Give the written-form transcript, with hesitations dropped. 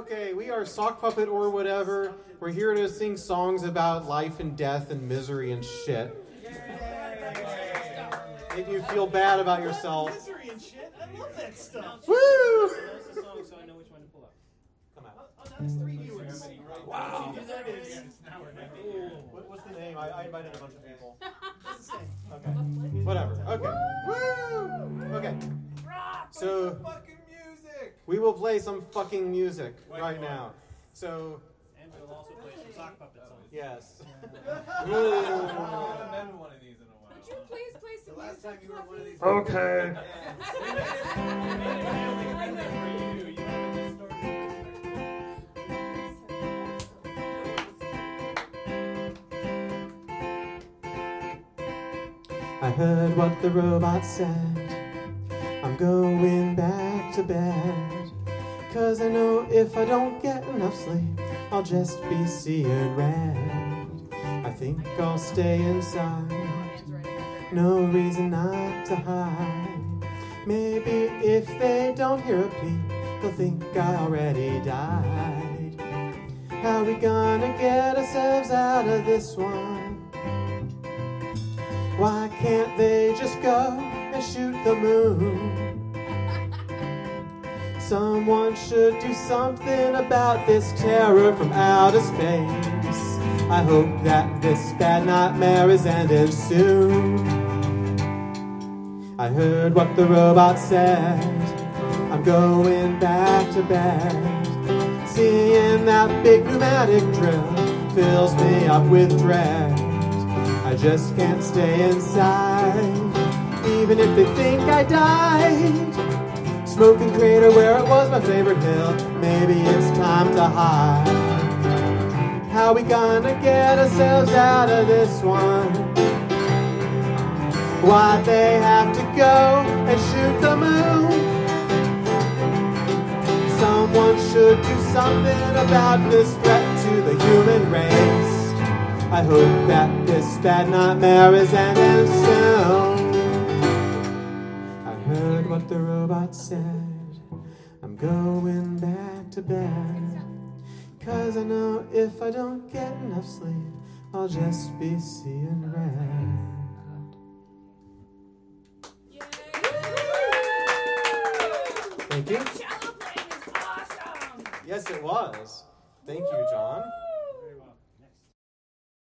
Okay, we are Sock Puppet or whatever. We're here to sing songs about life and death and misery and shit. Make you feel bad about yourself. Misery and shit. I love that stuff. Woo! Announce the song so I know which one to pull up. Come out. Oh, that's 3 viewers. Wow. That is. What's the name? I invited a bunch of people. It's the same. Okay. Whatever. Okay. Woo! Okay. So Fucking music! we will play some fucking music right now. So And we'll also play some sock puppet songs. yes. I haven't been to one of these in a while. Would you please play some The last time music, you were one of Fluffy? these. Okay. I heard what the robot said. I'm going back to bed. 'Cause I know if I don't get enough sleep, I'll just be seeing red. I think I'll stay inside. No reason not to hide. Maybe if they don't hear a peep, they'll think I already died. How we gonna get ourselves out of this one? Why can't they just go and shoot the moon? Someone should do something about this terror from outer space. I hope that this bad nightmare is ending soon. I heard what the robot said. I'm going back to bed. Seeing that big pneumatic drill fills me up with dread. I just can't stay inside, even if they think I died. Smoking crater where it was my favorite hill. Maybe it's time to hide. How we gonna get ourselves out of this one? Why'd they have to go and shoot the moon? Someone should do something about this threat to the human race. I hope that this bad nightmare is ending soon. I heard what the robot said. I'm going back to bed. 'Cause I know if I don't get enough sleep, I'll just be seeing red. Thank you. Cello playing is awesome. Yes, it was. Thank you, John.